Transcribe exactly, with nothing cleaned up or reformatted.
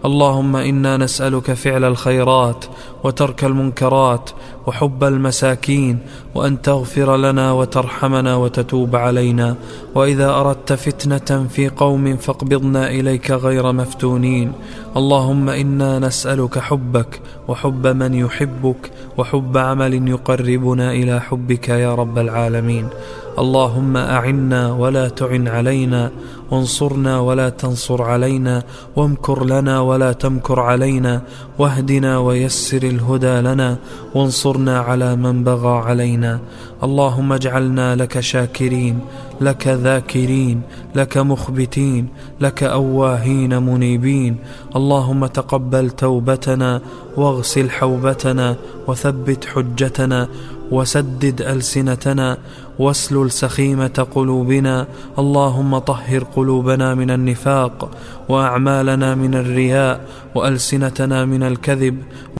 اللهم إنا نسألك فعل الخيرات وترك المنكرات وحب المساكين، وأن تغفر لنا وترحمنا وتتوب علينا. وإذا أردت فتنة في قوم فاقبضنا إليك غير مفتونين. اللهم إنا نسألك حبك وحب من يحبك وحب عمل يقربنا إلى حبك يا رب العالمين. اللهم أعنا ولا تعن علينا، وانصرنا ولا تنصر علينا، وامكر لنا ولا تمكر علينا، واهدنا ويسر الهدى لنا، وانصرنا على من بغى علينا. اللهم اجعلنا لك شاكرين، لك ذاكرين، لك مخبتين، لك أواهين منيبين. اللهم تقبل توبتنا، واغسل حوبتنا، وثبت حجتنا، وسدد ألسنتنا، واسلل سخيمة قلوبنا. اللهم طهر قلوبنا من النفاق، وأعمالنا من الرياء، وألسنتنا من الكذب،